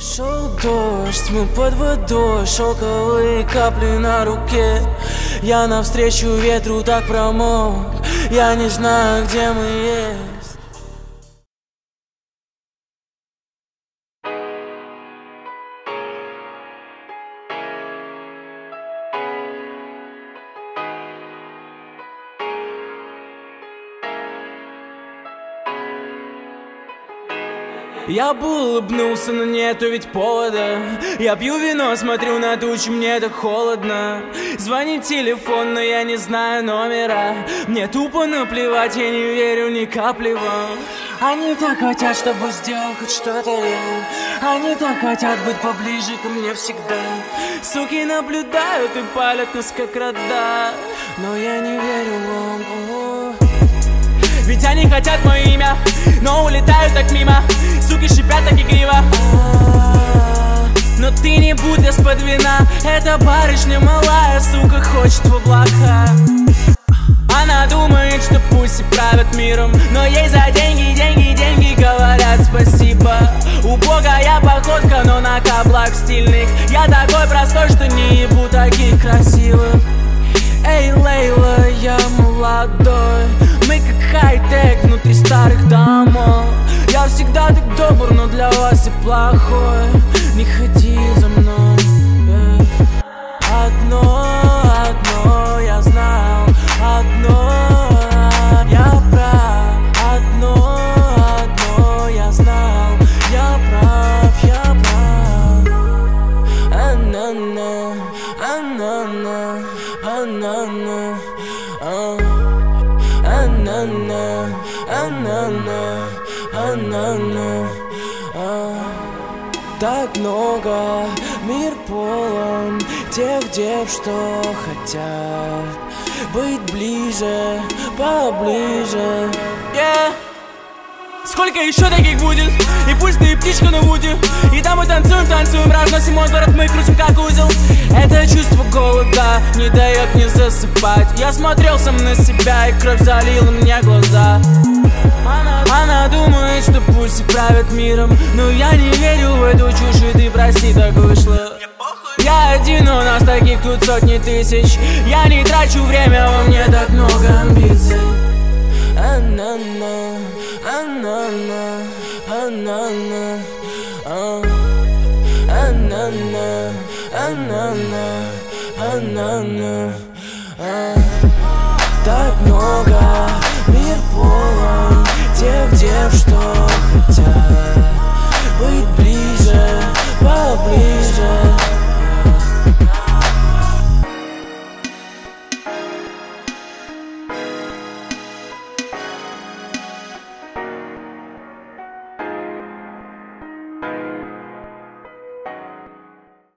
Шел дождь, мы под водой, шелковые капли на руке. Я навстречу ветру так промок, я не знаю, где мы есть. Я бы улыбнулся, но нету ведь повода. Я пью вино, смотрю на тучи, мне так холодно. Звонит телефон, но я не знаю номера. Мне тупо наплевать, я не верю ни капли вам. Они так хотят, чтобы сделал хоть что-то я. Они так хотят быть поближе ко мне всегда. Суки наблюдают и палят нас как рода. Но я не верю вам. Ведь они хотят мое имя, но улетают так мимо. Суки шипят так игриво. Но ты не будь из-под вина. Эта барышня малая, сука, хочет в облака. Она думает, что пусть и правят миром, но ей за деньги, деньги, деньги говорят спасибо. Убогая походка, но на каблах стильных. Я такой простой, что не ебу таких красивых. Эй, Лейла, я молодой. Мы как хай-тек внутри старых домов. Я всегда так добр, но для вас и плохой. Не ходи за мной. Одно я знал. Одно я прав. Одно я знал. Я прав, я прав. А-на-на, а-на-на, а-на-на, а-на-на, а-на-на, а-на-на. Так много, мир полон тех дев, что хотят быть ближе, поближе. Сколько еще таких будет? И пусть ты птичка на вуде. И там мы танцуем, танцуем, разносим мой город, мы крутим как узел. Это чувство голода не дает мне засыпать. Я смотрел сам на себя, и кровь залила мне глаза. Она думает, что пусть и правят миром, но я не верю в эту чушь, и ты прости, так вышло. Я один, но нас таких тут сотни тысяч. Я не трачу время, во мне так много амбиций. А-на-на, а-на-на, а-на-на, а-на-на, а-на-на, а-на-на. Так много, мир полон тех дев, что хотят